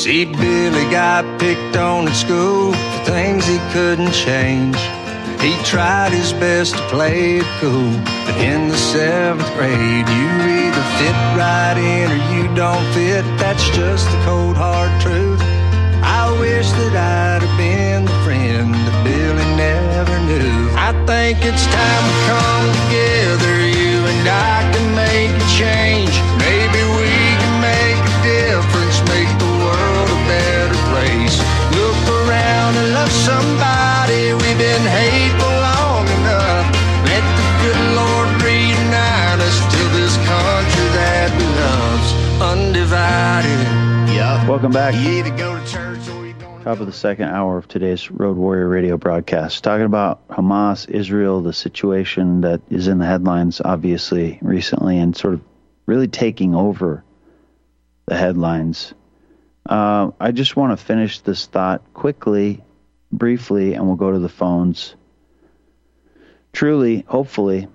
See, Billy got picked on at school for things he couldn't change. He tried his best to play it cool, but in the 7th grade, you either fit right in or you don't fit. That's just the cold hard truth. I wish that I'd have been the friend that Billy never knew. I think it's time we come together, you and I can make a change. Maybe we can make a difference, make the world a better place. Look around and love somebody, we've been hateful long enough. Let the good Lord reunite us till this country that we love's undivided. Yeah. Welcome back. You either go to church or you go. Top of the second hour of today's Road Warrior radio broadcast, talking about Hamas, Israel, the situation that is in the headlines, obviously, recently, and sort of really taking over the headlines. I just want to finish this thought quickly, briefly, and we'll go to the phones. Truly, hopefully,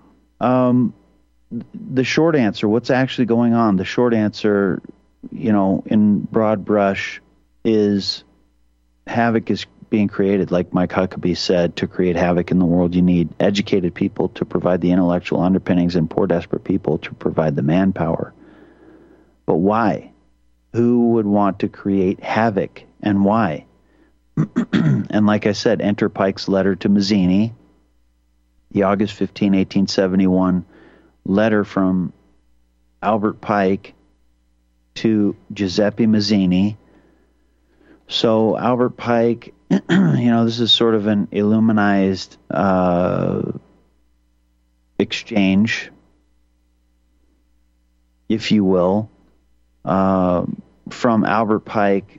the short answer, what's actually going on, the short answer, in broad brush, is havoc is being created. Like Mike Huckabee said, to create havoc in the world, you need educated people to provide the intellectual underpinnings and poor, desperate people to provide the manpower. But why? Who would want to create havoc, and why? And like I said, enter Pike's letter to Mazzini, the August 15, 1871 letter from Albert Pike to Giuseppe Mazzini. So Albert Pike, this is sort of an Illuminized exchange, if you will, from Albert Pike,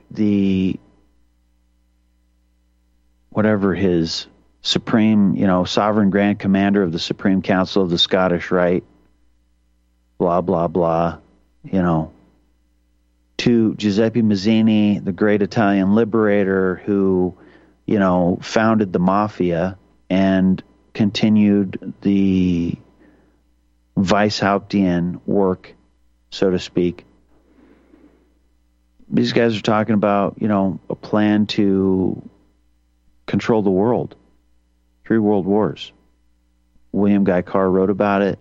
whatever his supreme, sovereign grand commander of the Supreme Council of the Scottish Rite, blah, blah, blah, to Giuseppe Mazzini, the great Italian liberator who, founded the mafia and continued the Weishauptian work, so to speak. These guys are talking about, a plan to control the world. 3 world wars. William Guy Carr wrote about it.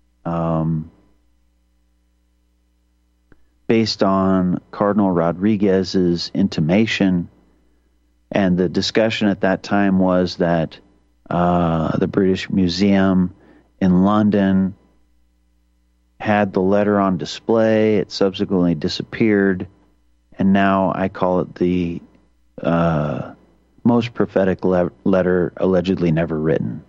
Based on Cardinal Rodriguez's intimation, and the discussion at that time was that the British Museum in London had the letter on display. It subsequently disappeared, and now I call it the most prophetic letter allegedly never written.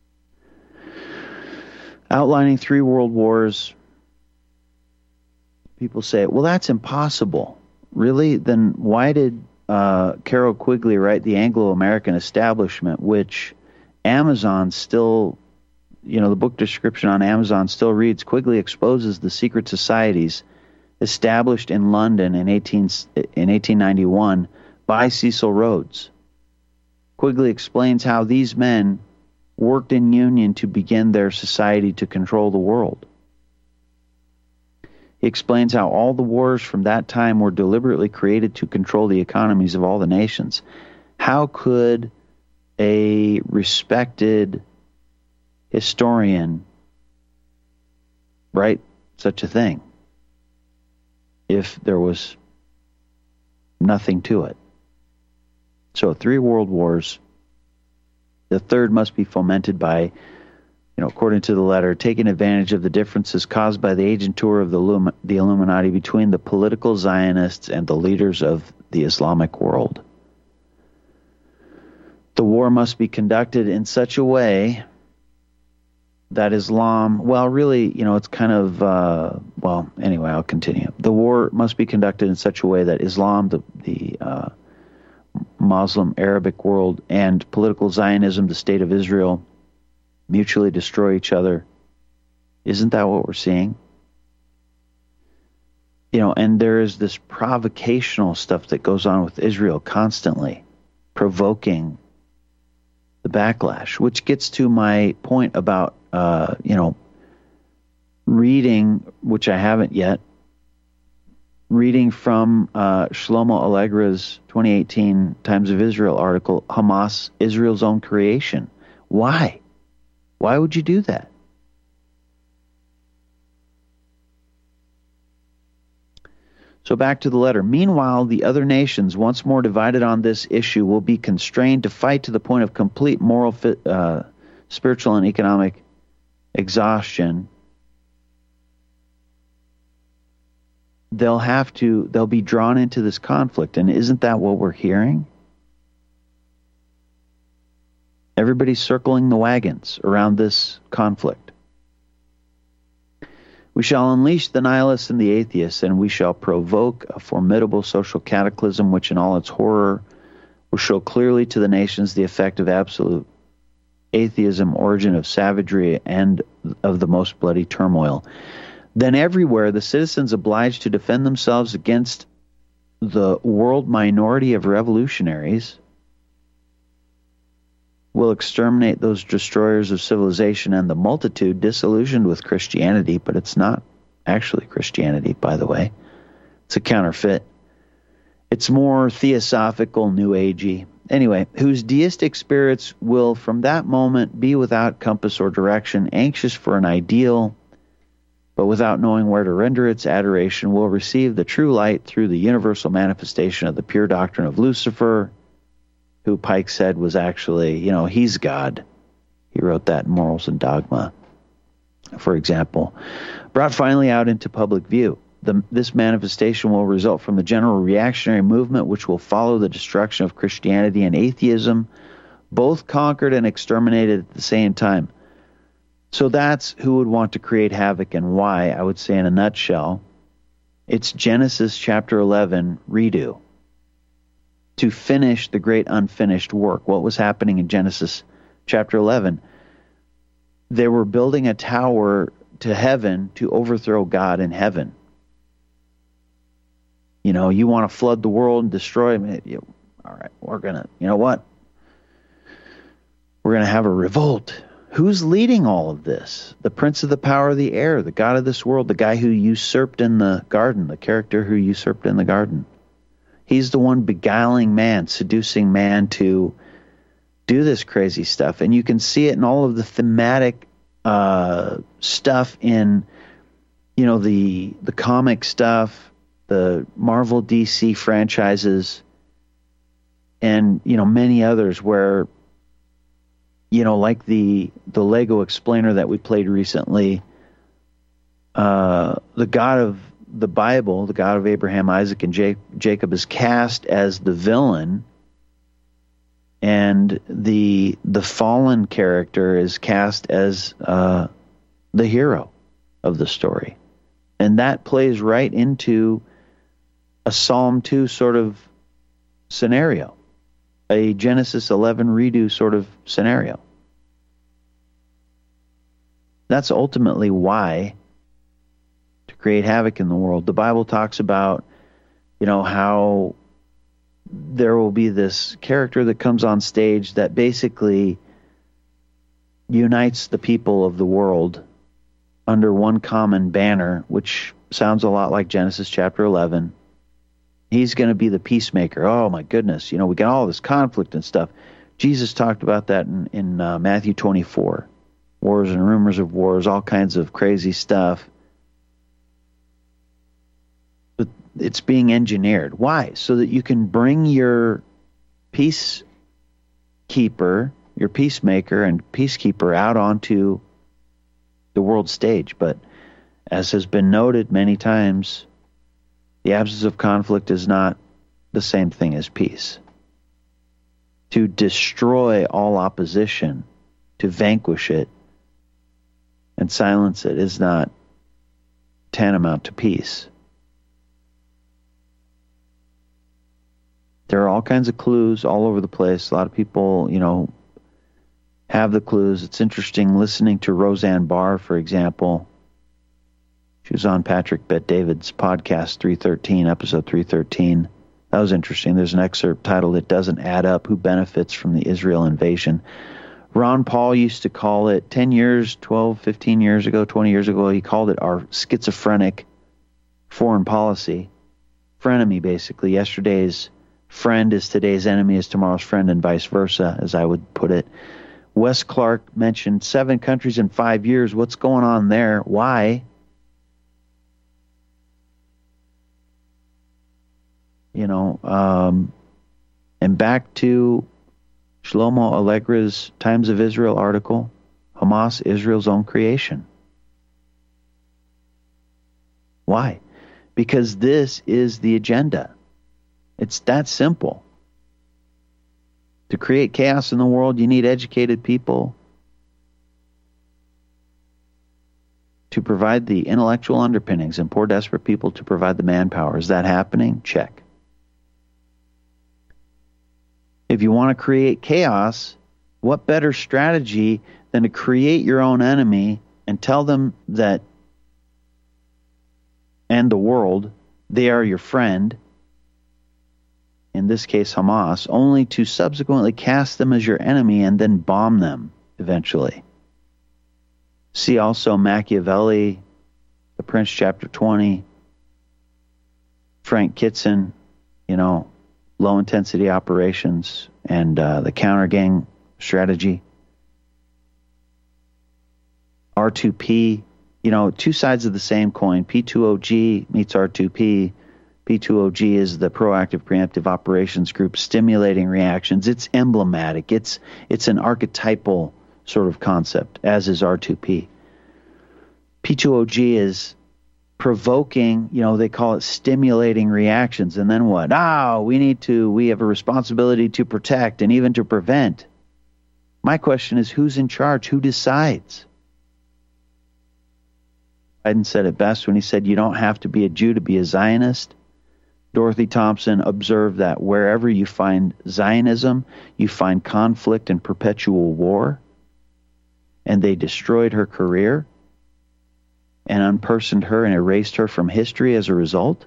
Outlining 3 world wars. People say, well, that's impossible. Really? Then why did Carroll Quigley write The Anglo-American Establishment, which Amazon still, the book description on Amazon still reads, Quigley exposes the secret societies established in London in 1891 by Cecil Rhodes. Quigley explains how these men worked in union to begin their society to control the world. He explains how all the wars from that time were deliberately created to control the economies of all the nations. How could a respected historian write such a thing if there was nothing to it? So 3 world wars. The 3rd must be fomented by, according to the letter, taking advantage of the differences caused by the agentur of the Illuminati between the political Zionists and the leaders of the Islamic world. The war must be conducted in such a way that Islam, it's kind of, anyway, I'll continue. The war must be conducted in such a way that Islam, the Muslim Arabic world, and political Zionism, the state of Israel, mutually destroy each other. Isn't that what we're seeing? And there is this provocational stuff that goes on with Israel constantly, provoking the backlash, which gets to my point about, reading, which I haven't yet, reading from Shlomo Allegra's 2018 Times of Israel article, Hamas, Israel's own creation. Why? Why would you do that? So back to the letter. Meanwhile, the other nations, once more divided on this issue, will be constrained to fight to the point of complete moral, spiritual, and economic exhaustion. They'll be drawn into this conflict. And isn't that what we're hearing? Everybody's circling the wagons around this conflict. We shall unleash the nihilists and the atheists, and we shall provoke a formidable social cataclysm which in all its horror will show clearly to the nations the effect of absolute atheism, origin of savagery, and of the most bloody turmoil. Then everywhere the citizens obliged to defend themselves against the world minority of revolutionaries will exterminate those destroyers of civilization and the multitude disillusioned with Christianity, but it's not actually Christianity, by the way. It's a counterfeit. It's more theosophical, new agey. Anyway, whose deistic spirits will from that moment be without compass or direction, anxious for an ideal, but without knowing where to render its adoration, will receive the true light through the universal manifestation of the pure doctrine of Lucifer, who Pike said was actually, he's God. He wrote that in Morals and Dogma, for example. Brought finally out into public view. This manifestation will result from the general reactionary movement which will follow the destruction of Christianity and atheism, both conquered and exterminated at the same time. So that's who would want to create havoc and why, I would say in a nutshell. It's Genesis chapter 11 redo. To finish the great unfinished work. What was happening in Genesis chapter 11? They were building a tower to heaven to overthrow God in heaven. You want to flood the world and destroy him. All right, we're going to, We're going to have a revolt. Who's leading all of this? The prince of the power of the air, the god of this world, the guy who usurped in the garden, the character who usurped in the garden. He's the one beguiling man, seducing man to do this crazy stuff. And you can see it in all of the thematic stuff in, the comic stuff, the Marvel DC franchises, and, many others where, like the Lego Explainer that we played recently, the God of the Bible, the God of Abraham, Isaac, and Jacob is cast as the villain, and the fallen character is cast as the hero of the story. And that plays right into a Psalm 2 sort of scenario, a Genesis 11 redo sort of scenario. That's ultimately why, to create havoc in the world. The Bible talks about, how there will be this character that comes on stage that basically unites the people of the world under one common banner, which sounds a lot like Genesis chapter 11. He's going to be the peacemaker. Oh my goodness, we got all this conflict and stuff. Jesus talked about that in Matthew 24. Wars and rumors of wars, all kinds of crazy stuff. But it's being engineered. Why? So that you can bring your peacekeeper, your peacemaker and peacekeeper out onto the world stage. But as has been noted many times, the absence of conflict is not the same thing as peace. To destroy all opposition, to vanquish it, and silence it is not tantamount to peace. There are all kinds of clues all over the place. A lot of people, have the clues. It's interesting listening to Roseanne Barr, for example. She was on Patrick Bet-David's podcast 313, episode 313. That was interesting. There's an excerpt titled, "It Doesn't Add Up, Who Benefits from the Israel Invasion?" Ron Paul used to call it 10 years, 12, 15 years ago, 20 years ago, he called it our schizophrenic foreign policy. frenemy, basically. Yesterday's friend is today's enemy, is tomorrow's friend, and vice versa, as I would put it. Wes Clark mentioned 7 countries in 5 years. What's going on there? Why? And back to Shlomo Allegra's Times of Israel article, Hamas, Israel's own creation. Why? Because this is the agenda. It's that simple. To create chaos in the world, you need educated people to provide the intellectual underpinnings and poor, desperate people to provide the manpower. Is that happening? Check. If you want to create chaos, what better strategy than to create your own enemy and tell them that, and the world, they are your friend, in this case Hamas, only to subsequently cast them as your enemy and then bomb them eventually. See also Machiavelli, The Prince, chapter 20, Frank Kitson, low-intensity operations and the counter-gang strategy. R2P, two sides of the same coin. P2OG meets R2P. P2OG is the proactive preemptive operations group stimulating reactions. It's emblematic. It's an archetypal sort of concept, as is R2P. P2OG is provoking, they call it stimulating reactions. And then what? We have a responsibility to protect and even to prevent. My question is, who's in charge? Who decides? Biden said it best when he said, you don't have to be a Jew to be a Zionist. Dorothy Thompson observed that wherever you find Zionism, you find conflict and perpetual war. And they destroyed her career and unpersoned her and erased her from history as a result.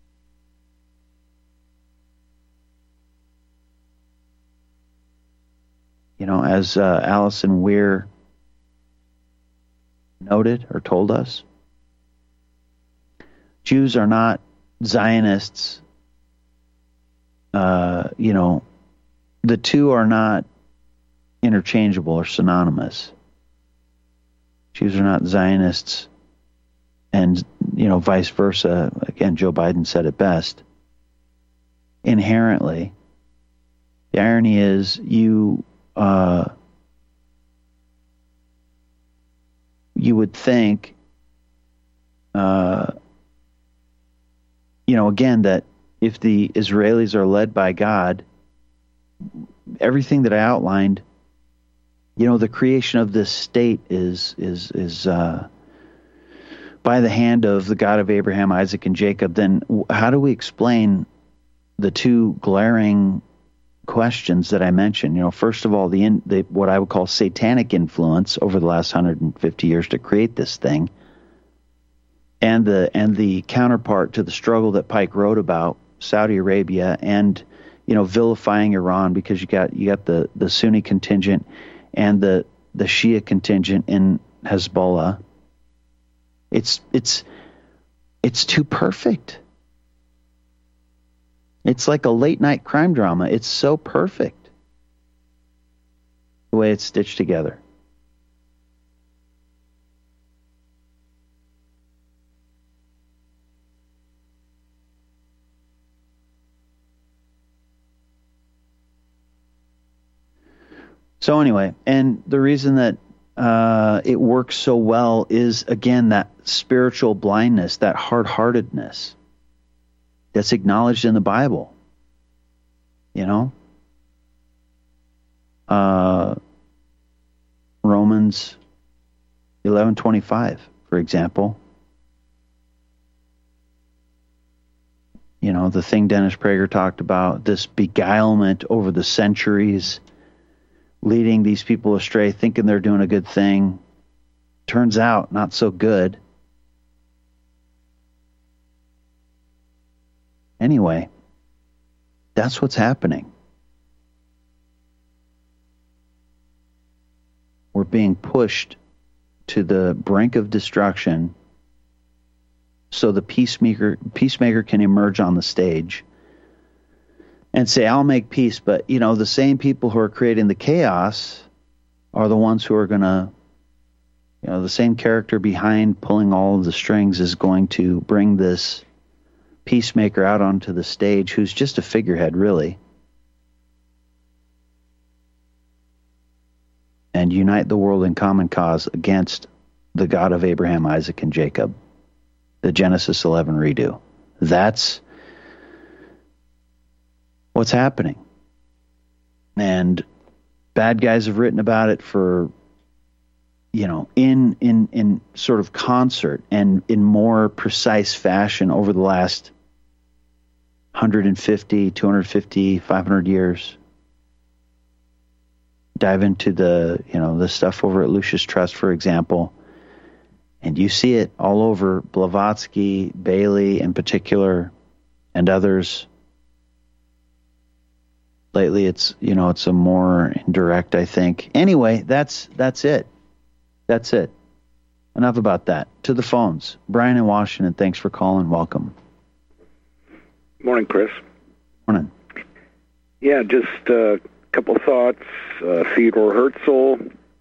As Allison Weir noted or told us, Jews are not Zionists. The two are not interchangeable or synonymous. Jews are not Zionists, and vice versa. Again, Joe Biden said it best. Inherently, the irony is you would think, again, that if the Israelis are led by God, everything that I outlined, the creation of this state is by the hand of the God of Abraham, Isaac, and Jacob. Then how do we explain the two glaring questions that I mentioned? First of all, the what I would call satanic influence over the last 150 years to create this thing, and the counterpart to the struggle that Pike wrote about, Saudi Arabia, and vilifying Iran, because you got the Sunni contingent and the Shia contingent in Hezbollah. It's too perfect. It's like a late night crime drama. It's so perfect the way it's stitched together. So anyway, and the reason that it works so well is, again, that spiritual blindness, that hard-heartedness that's acknowledged in the Bible. Romans 11:25, for example. The thing Dennis Prager talked about, this beguilement over the centuries, leading these people astray, thinking they're doing a good thing. Turns out, not so good. Anyway, that's what's happening. We're being pushed to the brink of destruction so the peacemaker can emerge on the stage and say, I'll make peace. But, the same people who are creating the chaos are the ones who are going to, the same character behind pulling all of the strings is going to bring this peacemaker out onto the stage, who's just a figurehead, really, and unite the world in common cause against the God of Abraham, Isaac, and Jacob. The Genesis 11 redo. That's what's happening. And bad guys have written about it for, in sort of concert and in more precise fashion over the last 150, 250, 500 years. Dive into the stuff over at Lucius Trust, for example, and you see it all over. Blavatsky, Bailey in particular, and others. Lately, it's a more indirect, I think. Anyway, that's it. That's it. Enough about that. To the phones. Brian in Washington, thanks for calling. Welcome. Morning, Chris. Morning. Yeah, just a couple thoughts. Theodore Herzl,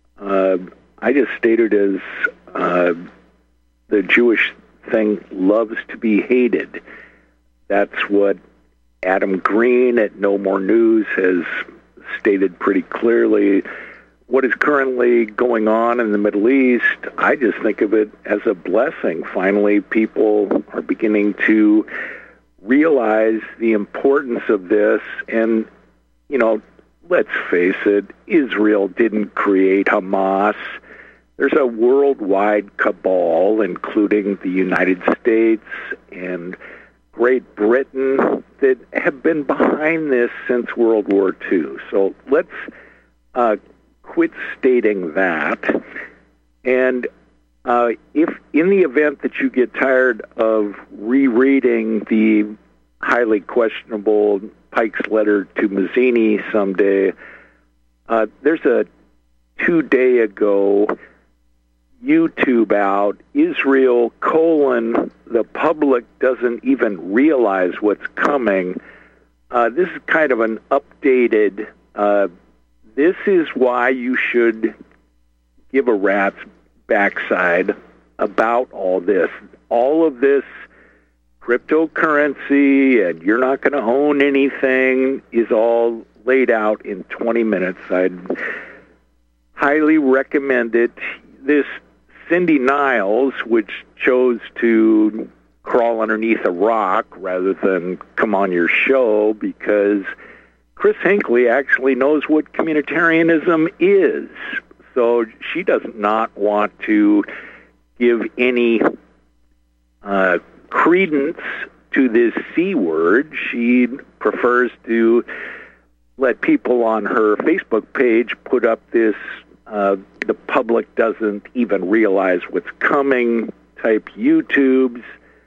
I just stated as the Jewish thing loves to be hated. That's what Adam Green at No More News has stated pretty clearly. What is currently going on in the Middle East, I just think of it as a blessing. Finally, people are beginning to realize the importance of this. And, let's face it, Israel didn't create Hamas. There's a worldwide cabal, including the United States and Great Britain, that have been behind this since World War II. So let's quit stating that. And if in the event that you get tired of rereading the highly questionable Pike's letter to Mazzini someday, there's a 2-day ago YouTube out, Israel, the public doesn't even realize what's coming. This is kind of an updated, this is why you should give a rat's backside about all this. All of this cryptocurrency and you're not going to own anything is all laid out in 20 minutes. I'd highly recommend it. This Cindy Niles, which chose to crawl underneath a rock rather than come on your show because Chris Hinckley actually knows what communitarianism is. So she does not want to give any credence to this C word. She prefers to let people on her Facebook page put up this the public doesn't even realize what's coming type YouTubes,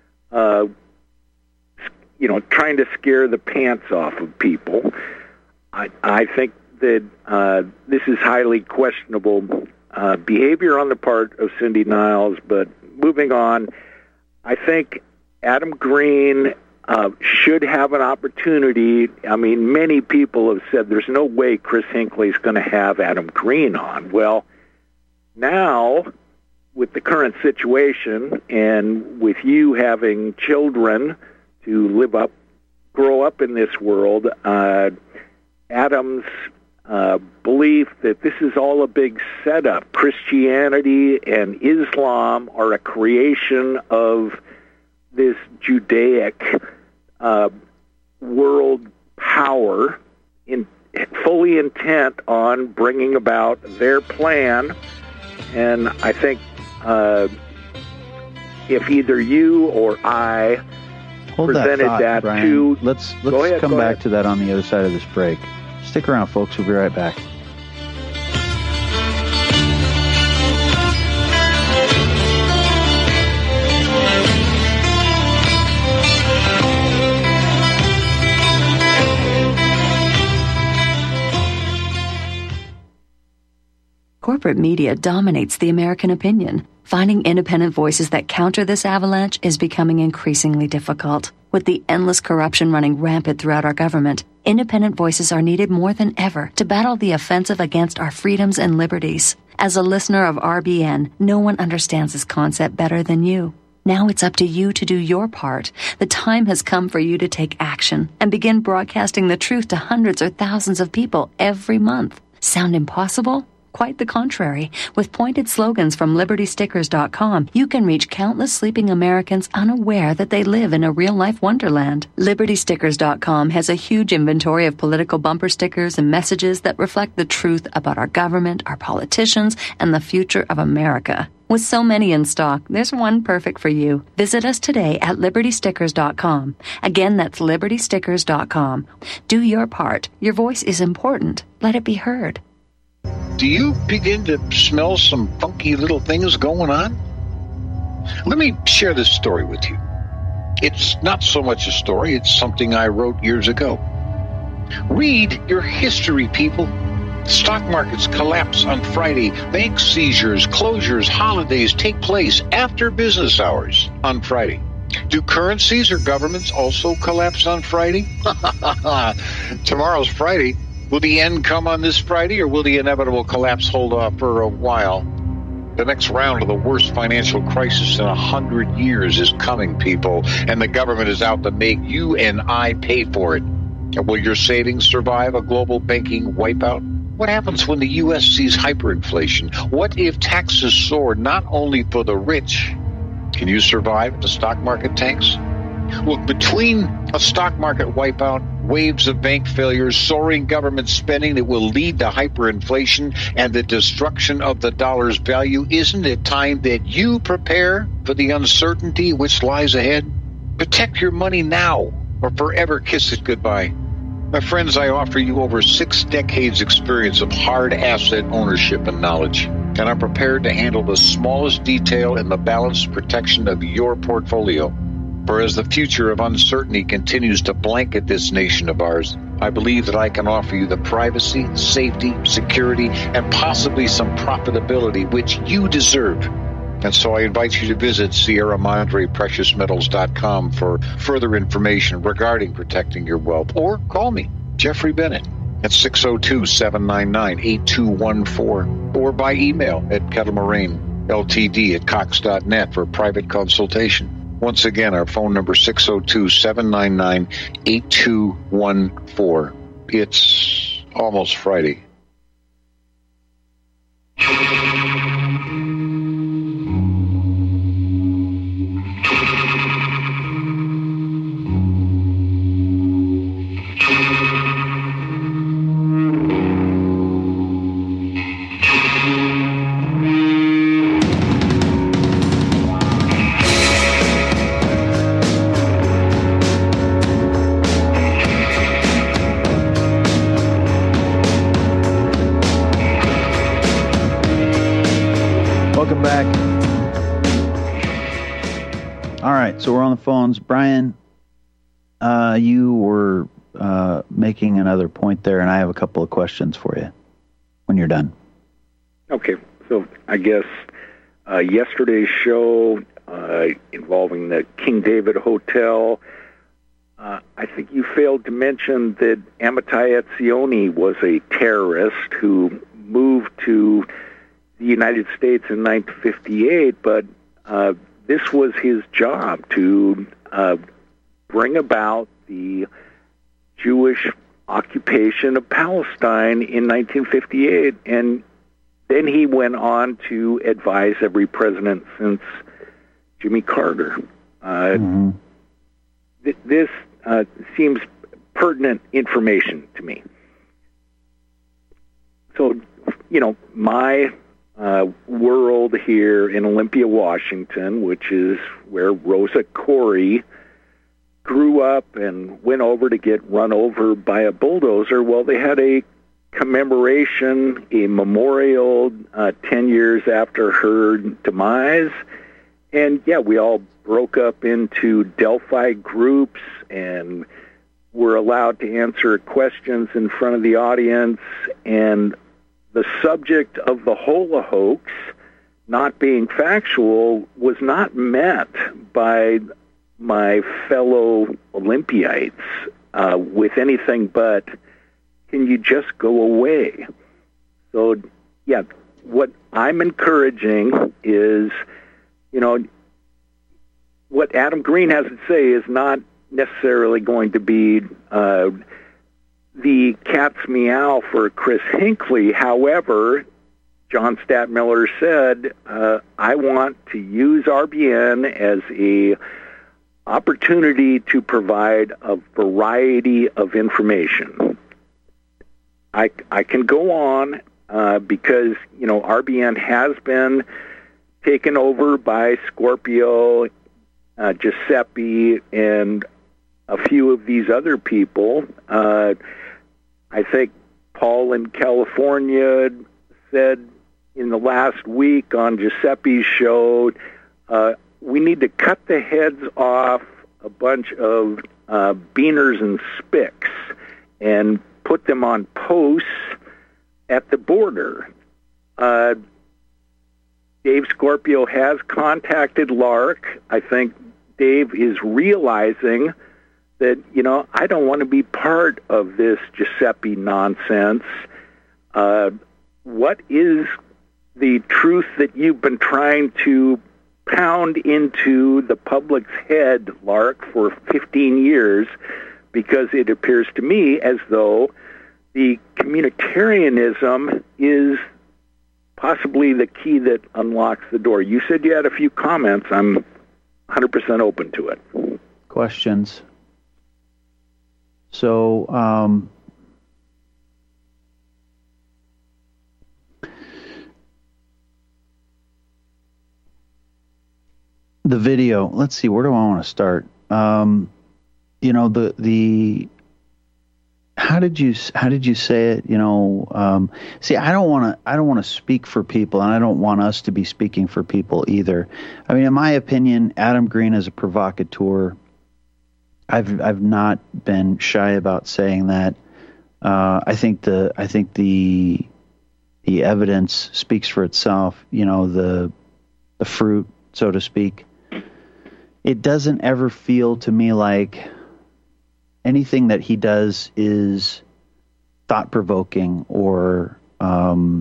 trying to scare the pants off of people. I think that this is highly questionable behavior on the part of Cindy Niles, but moving on, I think Adam Green should have an opportunity. I mean, many people have said there's no way Chris Hinckley's going to have Adam Green on. Well, now, with the current situation and with you having children to grow up in this world, Adam's belief that this is all a big setup. Christianity and Islam are a creation of this Judaic world power, fully intent on bringing about their plan. And I think if either you or I presented that Brian. to... Let's come back to that on the other side of this break. Stick around, folks. We'll be right back. corporate media dominates the American opinion. Finding independent voices that counter this avalanche is becoming increasingly difficult. With the endless corruption running rampant throughout our government, independent voices are needed more than ever to battle the offensive against our freedoms and liberties. As a listener of RBN, no one understands this concept better than you. Now it's up to you to do your part. The time has come for you to take action and begin broadcasting the truth to hundreds or thousands of people every month. Sound impossible? Quite the contrary. With pointed slogans from LibertyStickers.com, you can reach countless sleeping Americans unaware that they live in a real-life wonderland. LibertyStickers.com has a huge inventory of political bumper stickers and messages that reflect the truth about our government, our politicians, and the future of America. With so many in stock, there's one perfect for you. Visit us today at LibertyStickers.com. Again, that's LibertyStickers.com. Do your part. Your voice is important. Let it be heard. Do you begin to smell some funky little things going on? Let me share this story with you. It's not so much a story, it's something I wrote years ago. Read your history, people. Stock markets collapse on Friday. Bank seizures, closures, holidays take place after business hours on Friday. Do currencies or governments also collapse on Friday? Tomorrow's Friday. Will the end come on this Friday, or will the inevitable collapse hold off for a while? The next round of the worst financial crisis in 100 years is coming, people, and the government is out to make you and I pay for it. Will your savings survive a global banking wipeout? What happens when the U.S. sees hyperinflation? What if taxes soar not only for the rich? Can you survive if the stock market tanks? Look, between a stock market wipeout, waves of bank failures, soaring government spending that will lead to hyperinflation, and the destruction of the dollar's value, isn't it time that you prepare for the uncertainty which lies ahead? Protect your money now, or forever kiss it goodbye. My friends, I offer you over 6 decades experience of hard asset ownership and knowledge, and I'm prepared to handle the smallest detail in the balanced protection of your portfolio. For as the future of uncertainty continues to blanket this nation of ours, I believe that I can offer you the privacy, safety, security, and possibly some profitability which you deserve. And so I invite you to visit SierraMadrePreciousMetals.com for further information regarding protecting your wealth. Or call me, Jeffrey Bennett, at 602-799-8214. Or by email at kettlemoraineltd@cox.net for a private consultation. Once again, our phone number 602-799-8214. It's almost Friday. So we're on the phones. Brian, you were making another point there, and I have a couple of questions for you when you're done. Okay. So I guess yesterday's show involving the King David Hotel, I think you failed to mention that Amitai Etzioni was a terrorist who moved to the United States in 1958, but this was his job to bring about the Jewish occupation of Palestine in 1958, and then he went on to advise every president since Jimmy Carter. This seems pertinent information to me. So, my world here in Olympia, Washington, which is where Rosa Corey grew up and went over to get run over by a bulldozer. Well, they had a commemoration, a memorial 10 years after her demise. And, yeah, we all broke up into Delphi groups and were allowed to answer questions in front of the audience. And the subject of the holocaust not being factual was not met by my fellow Olympiites with anything but, can you just go away? So, yeah, what I'm encouraging is, what Adam Green has to say is not necessarily going to be the cat's meow for Chris Hinckley. However, John Stadtmiller said, I want to use RBN as a opportunity to provide a variety of information. I can go on because, RBN has been taken over by Scorpio, Giuseppe, and a few of these other people. I think Paul in California said in the last week on Giuseppe's show, we need to cut the heads off a bunch of beaners and spicks and put them on posts at the border. Dave Scorpio has contacted Lark. I think Dave is realizing that, I don't want to be part of this Giuseppe nonsense. What is the truth that you've been trying to pound into the public's head, Lark, for 15 years? Because it appears to me as though the communitarianism is possibly the key that unlocks the door. You said you had a few comments. I'm 100% open to it. Questions? So, the video, let's see, where do I want to start? How did you say it? See, I don't want to speak for people, and I don't want us to be speaking for people either. I mean, in my opinion, Adam Green is a provocateur. I've not been shy about saying that. I think the evidence speaks for itself. The fruit, so to speak. It doesn't ever feel to me like anything that he does is thought-provoking, or I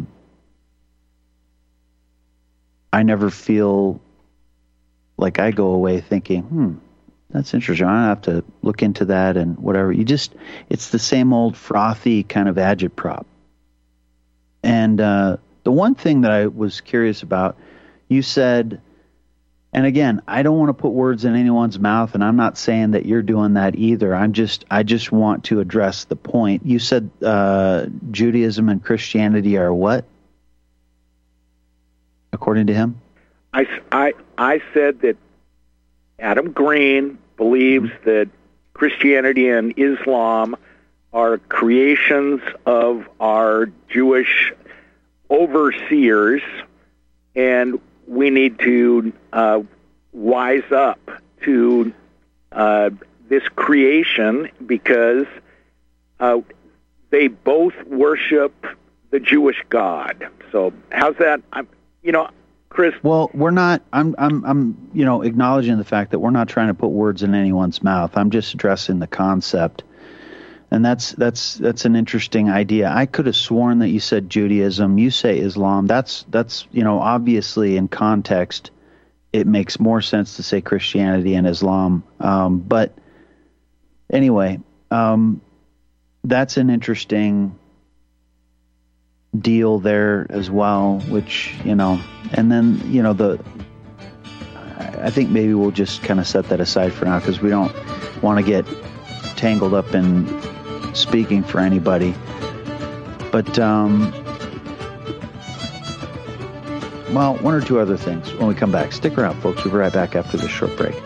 never feel like I go away thinking, that's interesting. I have to look into that and whatever. It's the same old frothy kind of agitprop. And the one thing that I was curious about, you said, and again, I don't want to put words in anyone's mouth, and I'm not saying that you're doing that either. I just want to address the point. You said Judaism and Christianity are what? According to him? I said that Adam Green believes that Christianity and Islam are creations of our Jewish overseers, and we need to wise up to this creation because they both worship the Jewish God. So how's that? Chris. Well, we're not. I'm acknowledging the fact that we're not trying to put words in anyone's mouth. I'm just addressing the concept, and that's an interesting idea. I could have sworn that you said Judaism. You say Islam. That's obviously in context, it makes more sense to say Christianity and Islam. But anyway, that's an interesting deal there as well, which, and then, I think maybe we'll just kind of set that aside for now because we don't want to get tangled up in speaking for anybody. But, one or two other things when we come back. Stick around, folks. We'll be right back after this short break.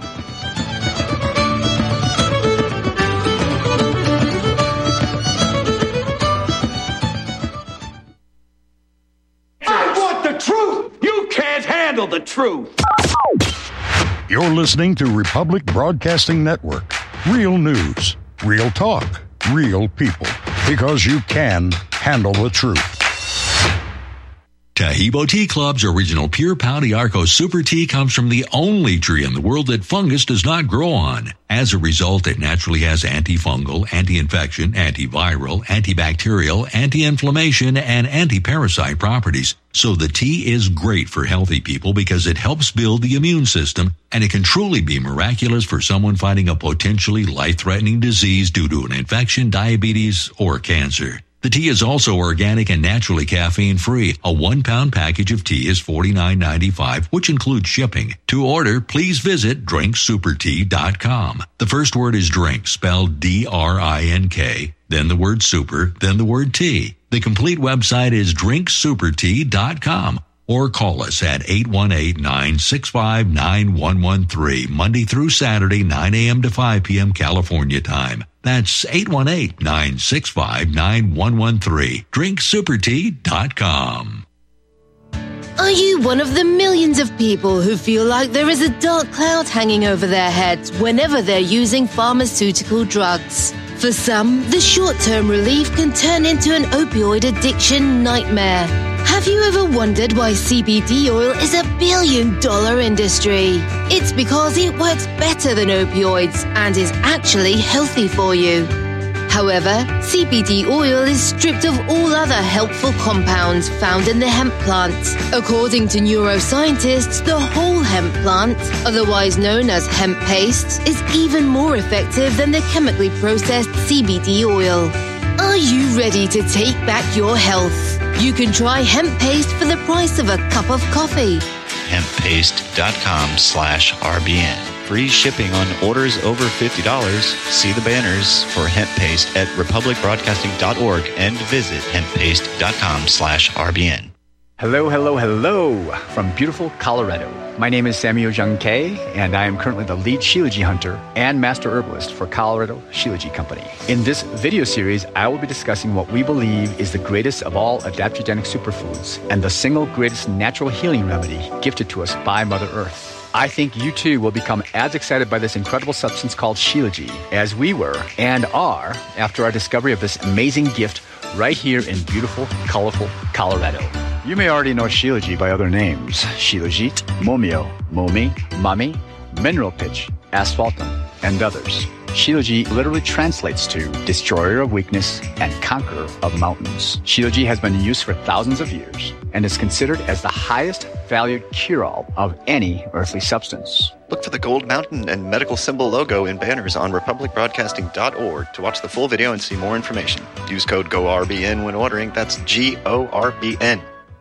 The truth. You're listening to Republic Broadcasting Network. Real news, real talk, real people. Because you can handle the truth. Tahibo Tea Club's original Pure Pau d'Arco Super Tea comes from the only tree in the world that fungus does not grow on. As a result, it naturally has antifungal, anti-infection, antiviral, antibacterial, anti-inflammation, and anti-parasite properties. So the tea is great for healthy people because it helps build the immune system, and it can truly be miraculous for someone fighting a potentially life-threatening disease due to an infection, diabetes, or cancer. The tea is also organic and naturally caffeine-free. A 1-pound package of tea is $49.95, which includes shipping. To order, please visit drinksupertea.com. The first word is drink, spelled D-R-I-N-K, then the word super, then the word tea. The complete website is drinksupertea.com. Or call us at 818-965-9113, Monday through Saturday, 9 a.m. to 5 p.m. California time. That's 818-965-9113, drinksupertea.com. Are you one of the millions of people who feel like there is a dark cloud hanging over their heads whenever they're using pharmaceutical drugs? For some, the short-term relief can turn into an opioid addiction nightmare. Have you ever wondered why CBD oil is $1 billion industry? It's because it works better than opioids and is actually healthy for you. However, CBD oil is stripped of all other helpful compounds found in the hemp plant. According to neuroscientists, the whole hemp plant, otherwise known as hemp paste, is even more effective than the chemically processed CBD oil. Are you ready to take back your health? You can try hemp paste for the price of a cup of coffee. Hemppaste.com/RBN. Free shipping on orders over $50. See the banners for hemp paste at republicbroadcasting.org and visit hemppaste.com/RBN. Hello, hello, hello from beautiful Colorado. My name is Samuel Jung Kay, and I am currently the lead Shilajit hunter and master herbalist for Colorado Shilajit Company. In this video series, I will be discussing what we believe is the greatest of all adaptogenic superfoods and the single greatest natural healing remedy gifted to us by Mother Earth. I think you too will become as excited by this incredible substance called Shilajit as we were and are after our discovery of this amazing gift right here in beautiful, colorful Colorado. You may already know Shilajit by other names: Shilajit, Momio, Momi, Mami, Mineral Pitch, Asphaltum, and others. Shilajit literally translates to destroyer of weakness and conqueror of mountains. Shilajit has been in use for thousands of years and is considered as the highest valued cure-all of any earthly substance. Look for the gold mountain and medical symbol logo in banners on republicbroadcasting.org to watch the full video and see more information. Use code GORBN when ordering. That's GORBN.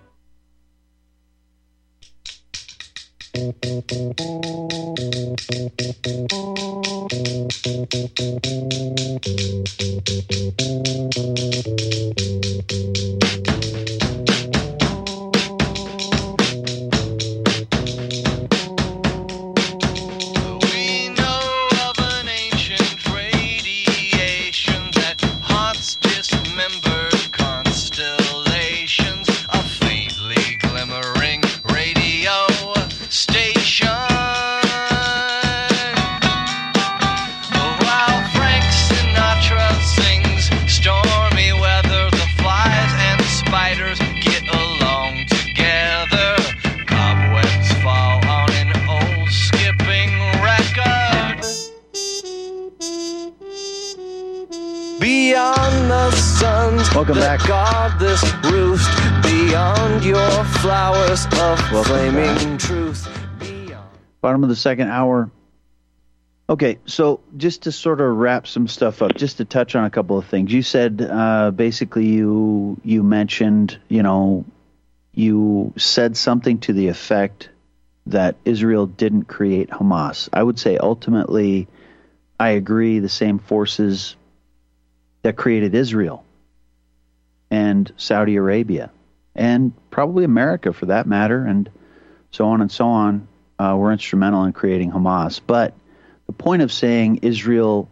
Welcome back. Godless roost beyond your flowers of flaming truth. Bottom of the second hour. Okay, so just to sort of wrap some stuff up, just to touch on a couple of things. You said basically you mentioned, you said something to the effect that Israel didn't create Hamas. I would say ultimately I agree, the same forces that created Israel and Saudi Arabia, and probably America for that matter, and so on, were instrumental in creating Hamas. But the point of saying Israel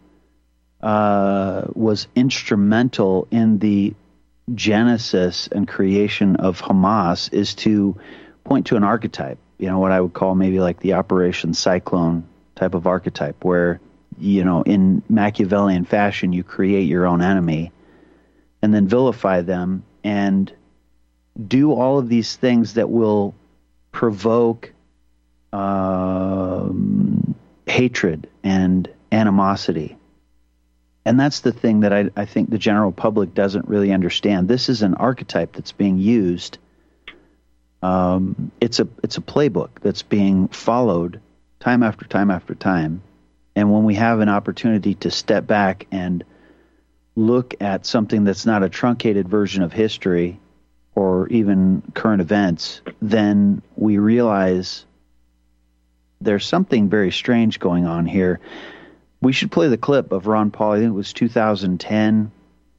was instrumental in the genesis and creation of Hamas is to point to an archetype, what I would call maybe like the Operation Cyclone type of archetype, where, in Machiavellian fashion, you create your own enemy and then vilify them and do all of these things that will provoke hatred and animosity. And that's the thing that I think the general public doesn't really understand. This is an archetype that's being used. It's a playbook that's being followed time after time after time. And when we have an opportunity to step back and look at something that's not a truncated version of history or even current events, then we realize there's something very strange going on here. We should play the clip of Ron Paul, I think it was 2010,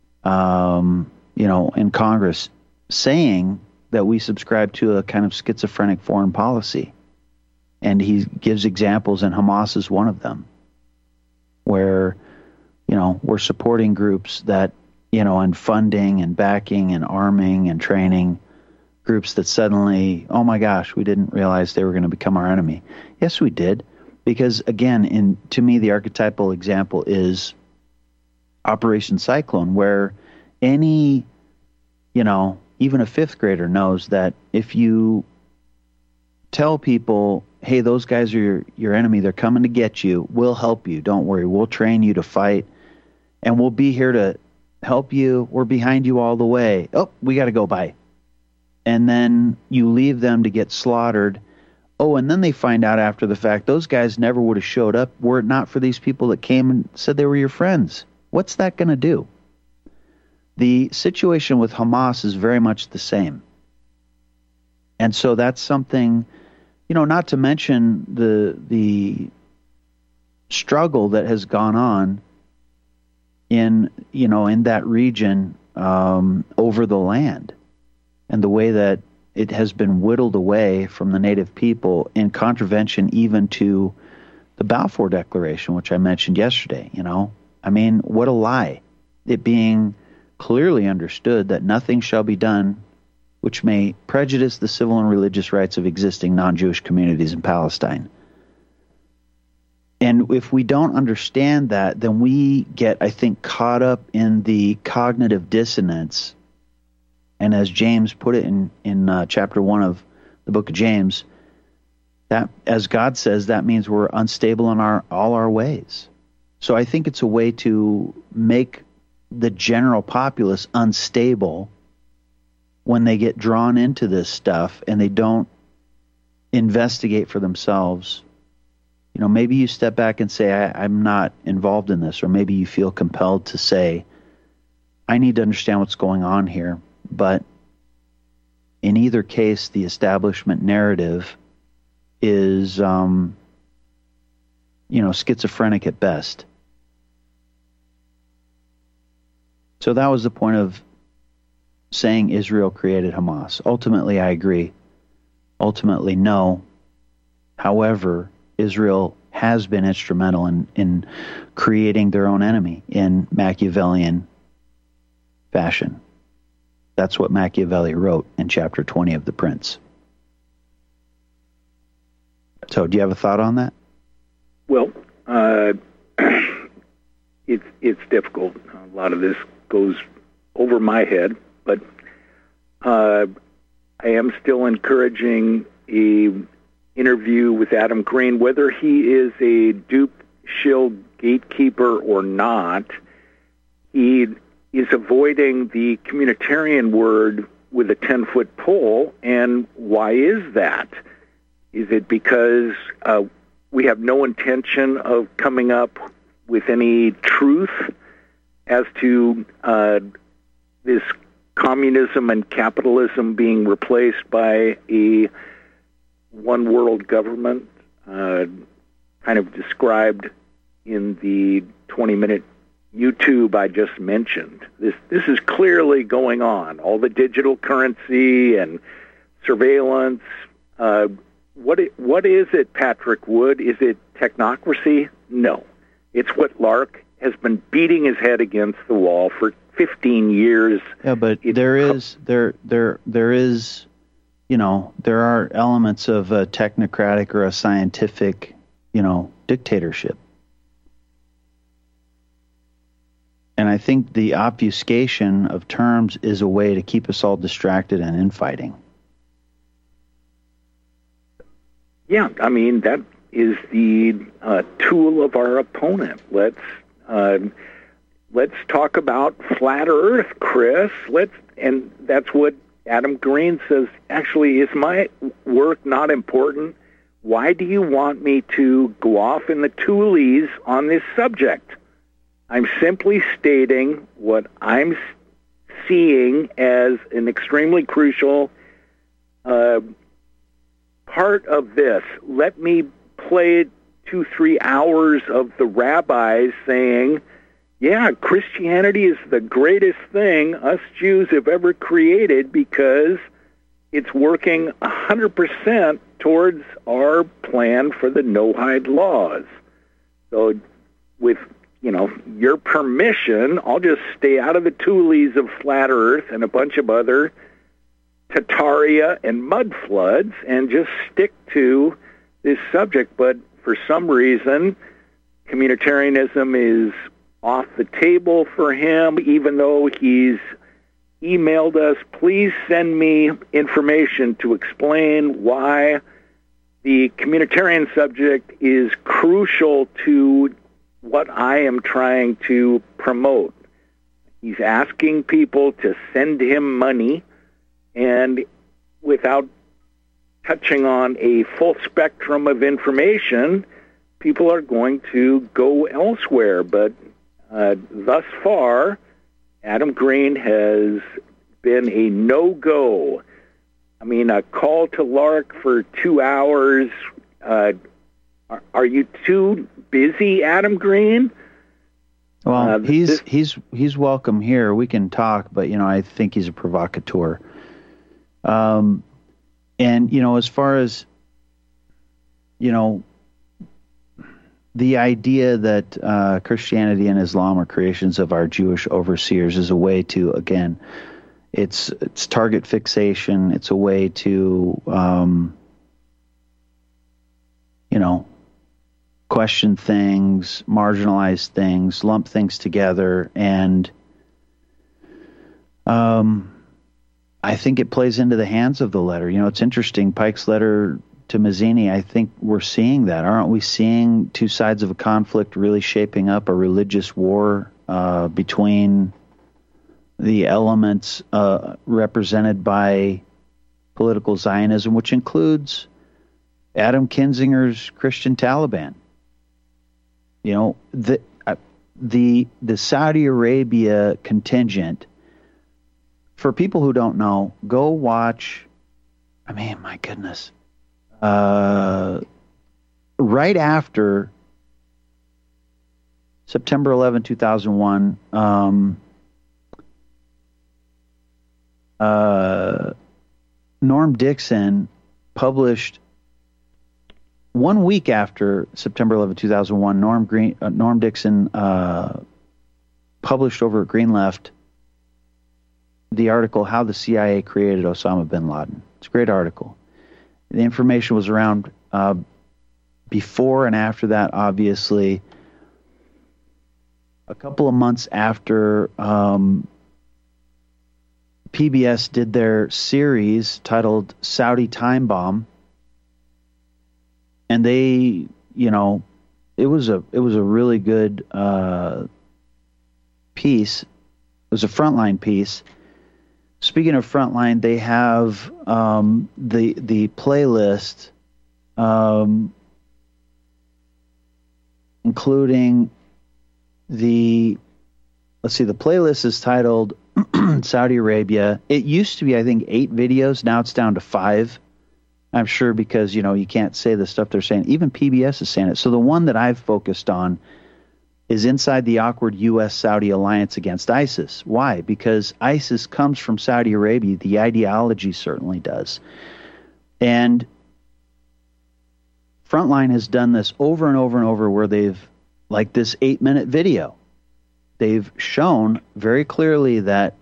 in Congress, saying that we subscribe to a kind of schizophrenic foreign policy. And he gives examples, and Hamas is one of them, where, we're supporting groups that, and funding and backing and arming and training groups that suddenly, oh my gosh, we didn't realize they were going to become our enemy. Yes, we did. Because, again, to me, the archetypal example is Operation Cyclone, where any, even a fifth grader knows that if you tell people, hey, those guys are your enemy, they're coming to get you, we'll help you, don't worry, we'll train you to fight, and we'll be here to help you, we're behind you all the way. Oh, we got to go, bye. And then you leave them to get slaughtered. Oh, and then they find out after the fact, those guys never would have showed up were it not for these people that came and said they were your friends. What's that going to do? The situation with Hamas is very much the same. And so that's something, not to mention the struggle that has gone on in that region over the land, and the way that it has been whittled away from the native people in contravention even to the Balfour Declaration, which I mentioned yesterday. What a lie. It being clearly understood that nothing shall be done which may prejudice the civil and religious rights of existing non-Jewish communities in Palestine. And if we don't understand that, then we get, I think, caught up in the cognitive dissonance. And as James put it in chapter 1 of the book of James, that, as God says, that means we're unstable in all our ways. So I think it's a way to make the general populace unstable when they get drawn into this stuff and they don't investigate for themselves. Maybe you step back and say, I'm not involved in this, or maybe you feel compelled to say, I need to understand what's going on here. But in either case, the establishment narrative is, schizophrenic at best. So that was the point of saying Israel created Hamas. Ultimately, I agree. Ultimately, no. However, Israel has been instrumental in creating their own enemy in Machiavellian fashion. That's what Machiavelli wrote in chapter 20 of The Prince. So, do you have a thought on that? Well, it's difficult. A lot of this goes over my head, but I am still encouraging a interview with Adam Green, whether he is a dupe shill gatekeeper or not. He is avoiding the communitarian word with a 10-foot pole, and why is that? Is it because we have no intention of coming up with any truth as to this communism and capitalism being replaced by a one-world government, kind of described in the 20-minute YouTube I just mentioned? This is clearly going on. All the digital currency and surveillance. What is it, Patrick Wood? Is it technocracy? No. It's what Lark has been beating his head against the wall for 15 years. Yeah, but there are elements of a technocratic or a scientific, dictatorship. And I think the obfuscation of terms is a way to keep us all distracted and infighting. Yeah, I mean, that is the tool of our opponent. Let's talk about flat Earth, Chris. And that's what Adam Green says. Actually, is my work not important? Why do you want me to go off in the toolies on this subject? I'm simply stating what I'm seeing as an extremely crucial part of this. Let me play 2-3 hours of the rabbis saying, yeah, Christianity is the greatest thing us Jews have ever created because it's working 100% towards our plan for the Noahide laws. So with, your permission, I'll just stay out of the toolies of flat Earth and a bunch of other Tataria and mud floods and just stick to this subject. But for some reason, communitarianism is off the table for him, even though he's emailed us, please send me information to explain why the communitarian subject is crucial to what I am trying to promote. He's asking people to send him money, and without touching on a full spectrum of information, people are going to go elsewhere. But thus far, Adam Green has been a no-go. I mean, a call to Lark for 2 hours. Are you too busy, Adam Green? Well, he's welcome here. We can talk, but I think he's a provocateur. And as far as the idea that Christianity and Islam are creations of our Jewish overseers is a way to, again, it's target fixation. It's a way to, question things, marginalize things, lump things together, and I think it plays into the hands of the letter. It's interesting. Pike's letter to Mazzini, I think we're seeing that. Aren't we seeing two sides of a conflict really shaping up, a religious war between the elements represented by political Zionism, which includes Adam Kinzinger's Christian Taliban? The Saudi Arabia contingent, for people who don't know, go watch, my goodness, right after September 11, 2001, Norm Dixon published, 1 week after September 11, 2001, Norm Dixon published over at Green Left the article, How the CIA Created Osama bin Laden. It's a great article. The information was around before and after that, obviously. A couple of months after PBS did their series titled Saudi Time Bomb, and they, it was a really good piece. It was a Frontline piece. Speaking of Frontline, they have the playlist, including the playlist is titled Saudi Arabia. It used to be, I think, 8 videos. Now it's down to 5. I'm sure because, you can't say the stuff they're saying. Even PBS is saying it. So the one that I've focused on is Inside the Awkward U.S.-Saudi Alliance Against ISIS. Why? Because ISIS comes from Saudi Arabia. The ideology certainly does. And Frontline has done this over and over and over, where they've, like this 8-minute video, they've shown very clearly that,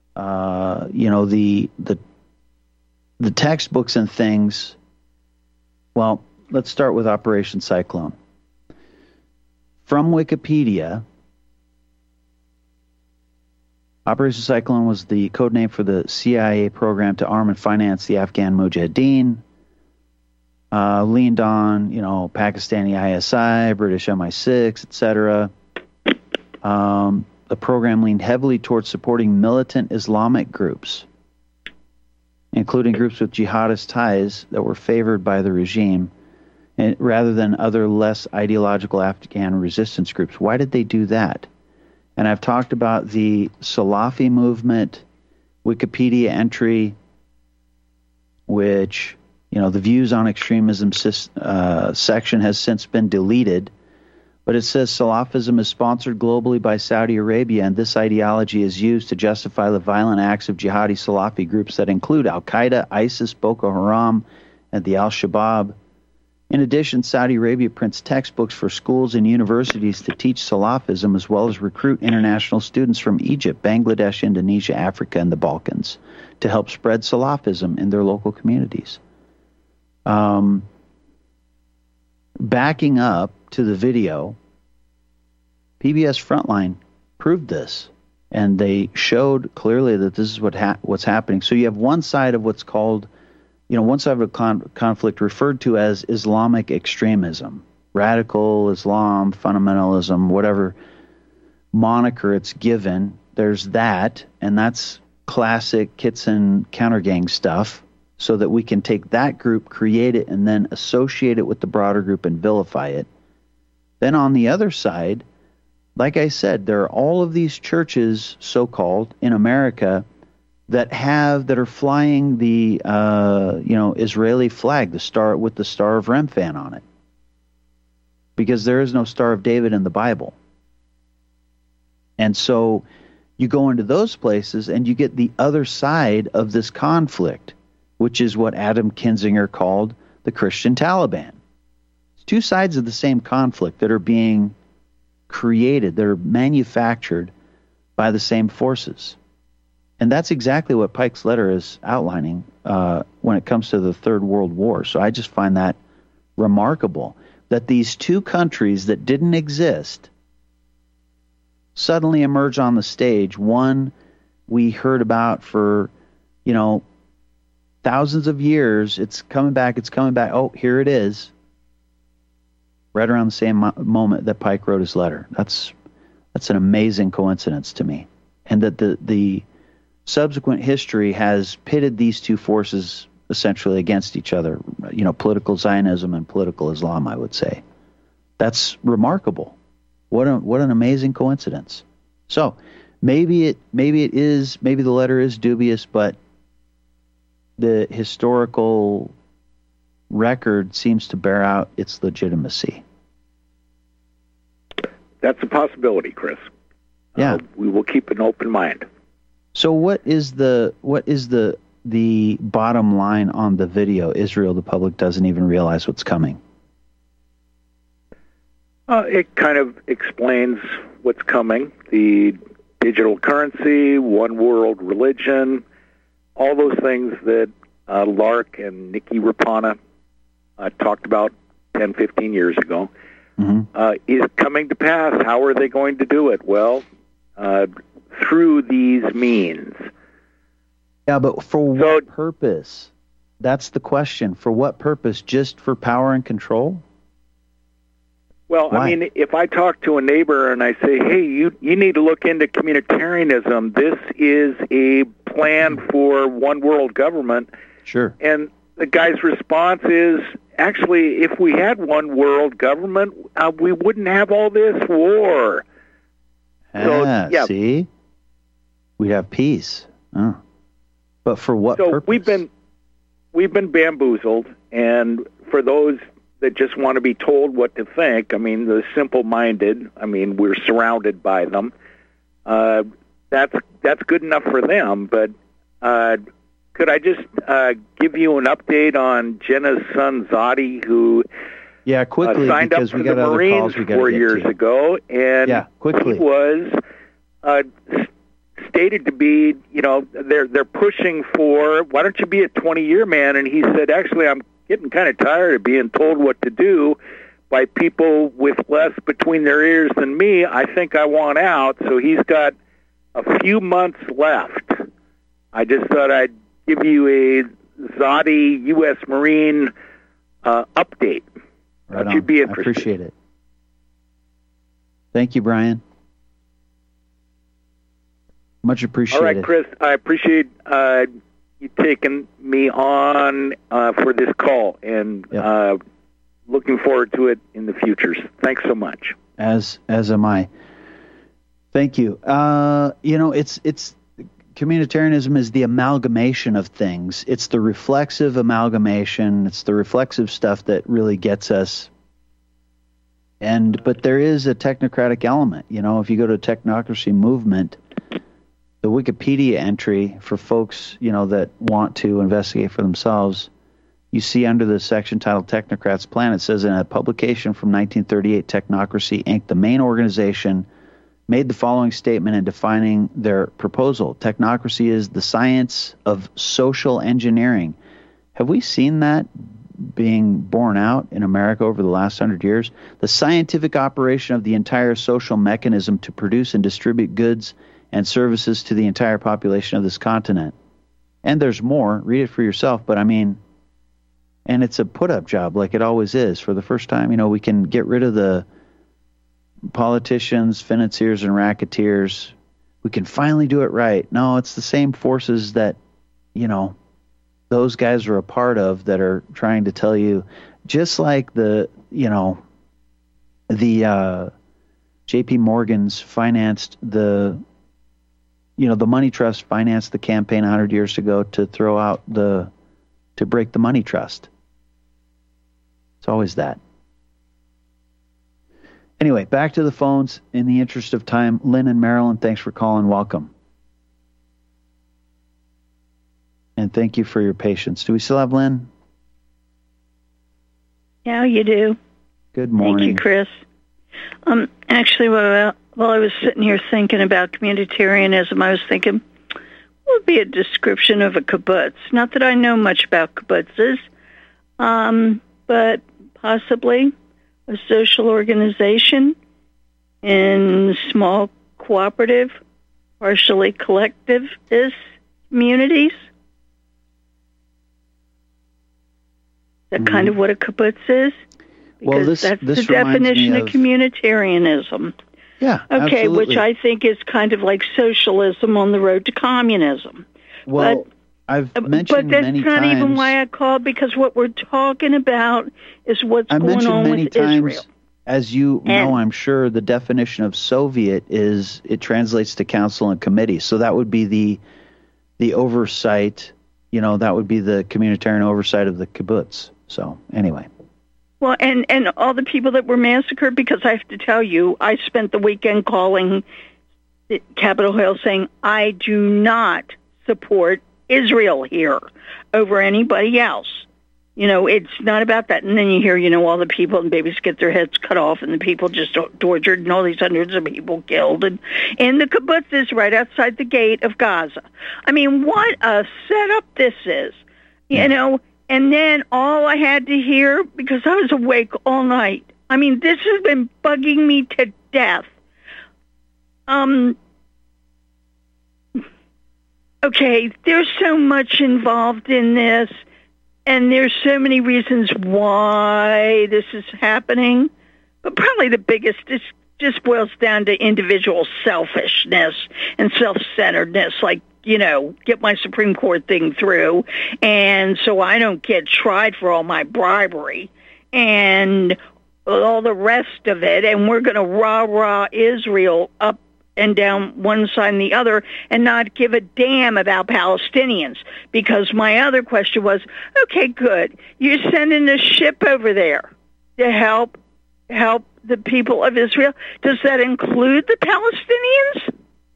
the textbooks and things. Well, let's start with Operation Cyclone. From Wikipedia, Operation Cyclone was the code name for the CIA program to arm and finance the Afghan Mujahideen. Leaned on, Pakistani ISI, British MI6, etc. The program leaned heavily towards supporting militant Islamic groups, including groups with jihadist ties that were favored by the regime, rather than other less ideological Afghan resistance groups. Why did they do that? And I've talked about the Salafi movement Wikipedia entry, which, the views on extremism section has since been deleted. But it says Salafism is sponsored globally by Saudi Arabia, and this ideology is used to justify the violent acts of jihadi Salafi groups that include Al-Qaeda, ISIS, Boko Haram, and the Al-Shabaab. In addition, Saudi Arabia prints textbooks for schools and universities to teach Salafism, as well as recruit international students from Egypt, Bangladesh, Indonesia, Africa, and the Balkans to help spread Salafism in their local communities. Backing up to the video, PBS Frontline proved this, and they showed clearly that this is what's happening. So you have one side of what's called, one side of a conflict referred to as Islamic extremism, radical Islam, fundamentalism, whatever moniker it's given. There's that, and that's classic Kitson counter-gang stuff, so that we can take that group, create it, and then associate it with the broader group and vilify it. Then on the other side, like I said, there are all of these churches, so-called, in America that are flying the Israeli flag, the star with the Star of Remphan on it, because there is no Star of David in the Bible. And so you go into those places and you get the other side of this conflict, which is what Adam Kinzinger called the Christian Taliban. It's two sides of the same conflict that are being created, that are manufactured by the same forces. And that's exactly what Pike's letter is outlining when it comes to the Third World War. So I just find that remarkable, that these two countries that didn't exist suddenly emerge on the stage. One we heard about for, thousands of years. It's coming back. Oh, here it is. Right around the same moment that Pike wrote his letter. That's an amazing coincidence to me. And that the subsequent history has pitted these two forces essentially against each other, political Zionism and political Islam, I would say. That's remarkable. What an amazing coincidence. So maybe the letter is dubious, but the historical record seems to bear out its legitimacy. That's a possibility, Chris. Yeah. We will keep an open mind. So what is the bottom line on the video? Israel, the public doesn't even realize what's coming. It kind of explains what's coming. The digital currency, one world religion, all those things that Lark and Nikki Rapana talked about 10, 15 years ago, is coming to pass. How are they going to do it? Well, through these means. Yeah, but for what purpose? That's the question. For what purpose? Just for power and control? Well, Why? I mean, if I talk to a neighbor and I say, hey, you need to look into communitarianism, this is a plan for one world government. Sure. And the guy's response is, actually, if we had one world government, we wouldn't have all this war. See? We'd have peace. Oh. But for what purpose? We've been bamboozled, and for those that just want to be told what to think, I mean, the simple-minded, I mean, we're surrounded by them. That's good enough for them, but could I just give you an update on Jenna's son, Zadi, who quickly, signed up for the Marines 4 years ago, and he was stated to be, they're pushing for, why don't you be a 20-year man? And he said, actually, I'm getting kind of tired of being told what to do by people with less between their ears than me. I think I want out. So he's got a few months left. I just thought I'd give you a Zodi U.S. Marine update. Right on. You'd be interested. I appreciate it. Thank you, Brian. Much appreciated. All right, Chris, I appreciate you taking me on for this call, and looking forward to it in the futures. Thanks so much. As am I. Thank you. It's communitarianism is the amalgamation of things. It's the reflexive amalgamation. It's the reflexive stuff that really gets us. But there is a technocratic element. If you go to a technocracy movement, the Wikipedia entry for folks, that want to investigate for themselves, you see under the section titled Technocrats Plan, it says in a publication from 1938, Technocracy, Inc., the main organization made the following statement in defining their proposal. Technocracy is the science of social engineering. Have we seen that being borne out in America over the last 100 years? The scientific operation of the entire social mechanism to produce and distribute goods and services to the entire population of this continent. And there's more. Read it for yourself. But and it's a put-up job like it always is. For the first time, we can get rid of the politicians, financiers, and racketeers. We can finally do it right. No, it's the same forces that, those guys are a part of that are trying to tell you, just like the J.P. Morgan's financed the money trust financed the campaign 100 years ago to to break the money trust. It's always that. Anyway, back to the phones in the interest of time. Lynn and Maryland, thanks for calling. Welcome. And thank you for your patience. Do we still have Lynn? Yeah, you do. Good morning. Thank you, Chris. Actually, while I was sitting here thinking about communitarianism, I was thinking, what would be a description of a kibbutz? Not that I know much about kibbutzes, but possibly a social organization in small cooperative, partially collectivist communities. Is that kind of what a kibbutz is? Because that's the definition of communitarianism. Yeah, okay, absolutely. Which I think is kind of like socialism on the road to communism. Well, I've mentioned many times... But that's not even why I called, because what we're talking about is what's going on with Israel. As you know, I'm sure, the definition of Soviet it translates to council and committee. So that would be the oversight, that would be the communitarian oversight of the kibbutz. So, anyway. Well, and all the people that were massacred, because I have to tell you, I spent the weekend calling Capitol Hill saying, I do not support Israel here over anybody else. It's not about that. And then you hear, all the people and babies get their heads cut off and the people just tortured and all these hundreds of people killed. And the kibbutz is right outside the gate of Gaza. I mean, what a setup this is, And then all I had to hear, because I was awake all night, I mean, this has been bugging me to death. Okay, there's so much involved in this, and there's so many reasons why this is happening, but probably the biggest is just boils down to individual selfishness and self-centeredness, like, get my Supreme Court thing through, and so I don't get tried for all my bribery and all the rest of it, and we're going to rah-rah Israel up and down one side and the other and not give a damn about Palestinians. Because my other question was, okay, good, you're sending a ship over there to help the people of Israel. Does that include the Palestinians?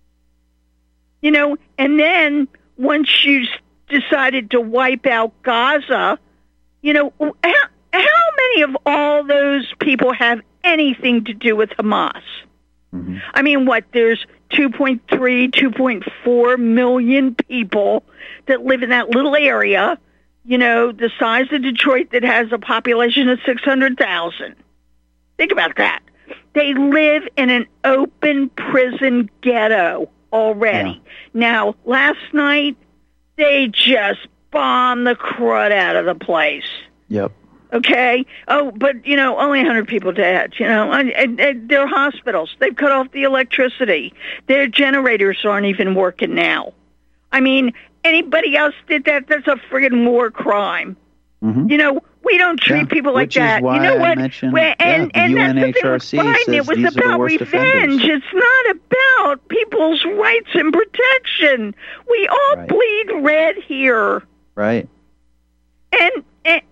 And then once you decided to wipe out Gaza, how many of all those people have anything to do with Hamas? Mm-hmm. I mean, there's 2.3, 2.4 million people that live in that little area, the size of Detroit that has a population of 600,000. Think about that. They live in an open prison ghetto already. Now, last night, they just bombed the crud out of the place. Yep. Okay? Oh, but, only 100 people dead, and their hospitals. They've cut off the electricity. Their generators aren't even working now. I mean, anybody else did that, that's a friggin' war crime. Mm-hmm. We don't treat people like Which that. Is why you know I what? mentioned, and the that's the thing UNHRC with Biden. says It was these are the about worst revenge. offenders. It's not about people's rights and protection. We all bleed red here. Right. And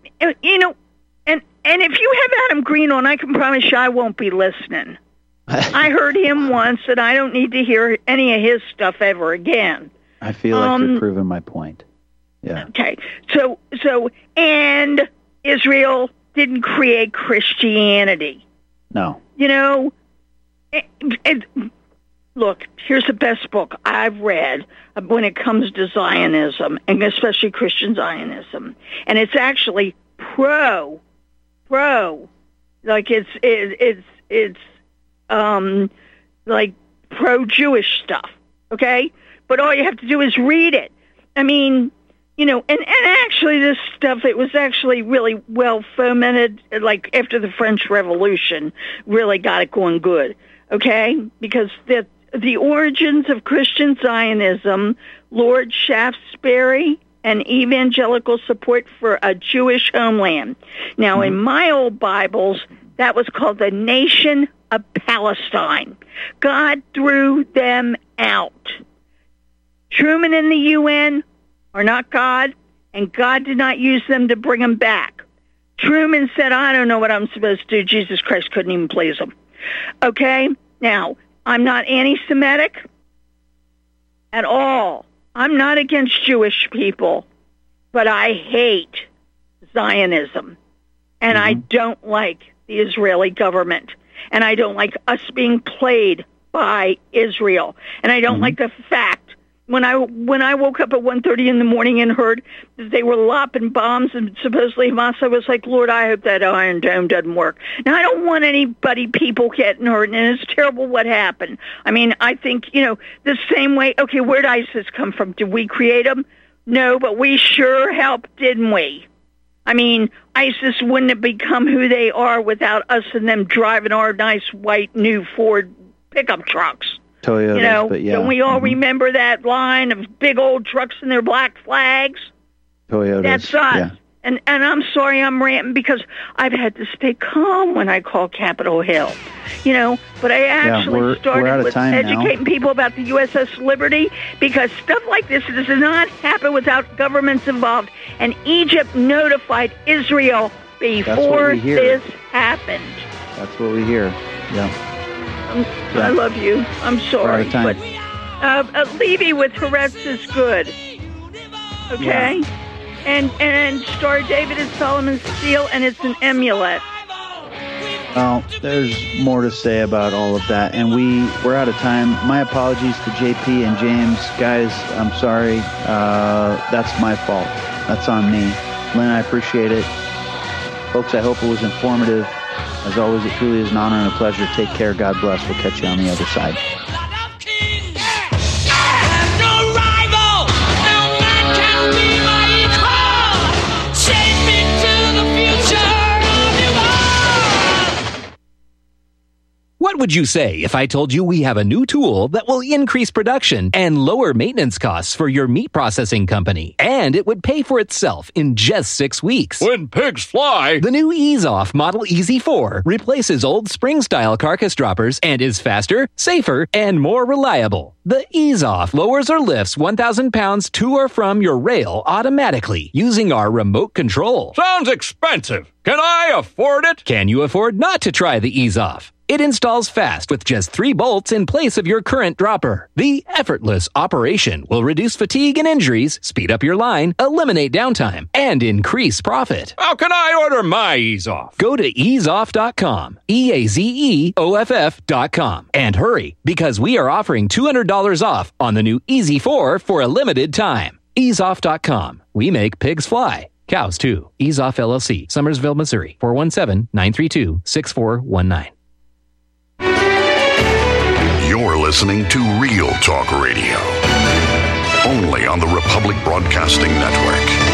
if you have Adam Green on, I can promise you I won't be listening. I heard him once, and I don't need to hear any of his stuff ever again. I feel like you're proving my point. Yeah. Okay. So, and Israel didn't create Christianity. No. Look, here's the best book I've read when it comes to Zionism, and especially Christian Zionism. And it's actually pro, like it's like pro-Jewish stuff, okay? But all you have to do is read it. I mean, and actually this stuff, it was actually really well fomented, like after the French Revolution, really got it going good, okay? Because the origins of Christian Zionism, Lord Shaftesbury, and evangelical support for a Jewish homeland. Now, in my old Bibles, that was called the Nation of Palestine. God threw them out. Truman and the UN are not God, and God did not use them to bring them back. Truman said, I don't know what I'm supposed to do. Jesus Christ couldn't even please him. Okay? Now, I'm not anti-Semitic at all. I'm not against Jewish people, but I hate Zionism, and I don't like the Israeli government, and I don't like us being played by Israel, and I don't like the fact when I woke up at 1:30 in the morning and heard that they were lopping bombs and supposedly Hamas, I was like, Lord, I hope that Iron Dome doesn't work. Now, I don't want people getting hurt, and it's terrible what happened. I mean, I think, the same way, okay, where'd ISIS come from? Did we create them? No, but we sure helped, didn't we? I mean, ISIS wouldn't have become who they are without us and them driving our nice white new Ford pickup trucks. Toyotas, but yeah. Don't we all remember that line of big old trucks and their black flags? Toyotas. That's us. Yeah. And I'm sorry I'm ranting because I've had to stay calm when I call Capitol Hill. But I actually started with educating people about the USS Liberty because stuff like this does not happen without governments involved. And Egypt notified Israel before this happened. That's what we hear. Yeah. I love you. I'm sorry. But Levy with Tourette's is good. Okay? Yeah. And Star David is Solomon's Steel, and it's an emulet. Well, there's more to say about all of that, and we're out of time. My apologies to JP and James. Guys, I'm sorry. That's my fault. That's on me. Lynn, I appreciate it. Folks, I hope it was informative. As always, it truly is an honor and a pleasure. Take care. God bless. We'll catch you on the other side. What would you say if I told you we have a new tool that will increase production and lower maintenance costs for your meat processing company? And it would pay for itself in just 6 weeks. When pigs fly! The new Ease Off Model Easy 4 replaces old spring-style carcass droppers and is faster, safer, and more reliable. The Ease Off lowers or lifts 1,000 pounds to or from your rail automatically using our remote control. Sounds expensive. Can I afford it? Can you afford not to try the Ease Off? It installs fast with just 3 bolts in place of your current dropper. The effortless operation will reduce fatigue and injuries, speed up your line, eliminate downtime, and increase profit. How can I order my Ease Off? Go to easeoff.com, EAZEOFF.com, and hurry because we are offering $200 off on the new Easy 4 for a limited time. Easeoff.com. We make pigs fly. Cows too. Ease Off LLC, Summersville, Missouri, 417-932-6419. You're listening listening to Real Talk Radio, only on the Republic Broadcasting Network.